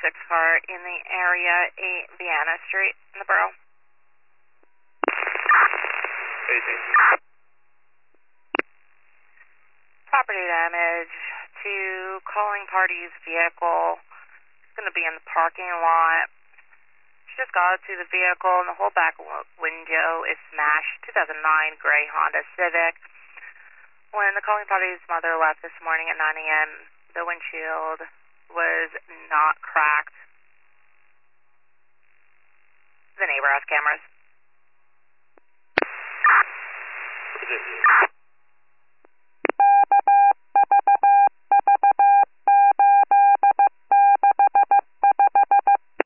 car in the area, 8 Vienna Street in the borough. 18. Property damage to calling party's vehicle. It's going to be in the parking lot. She just got to the vehicle and the whole back window is smashed. 2009 gray Honda Civic. When the calling party's mother left this morning at 9 a.m., the windshield was not cracked. The neighbor has cameras.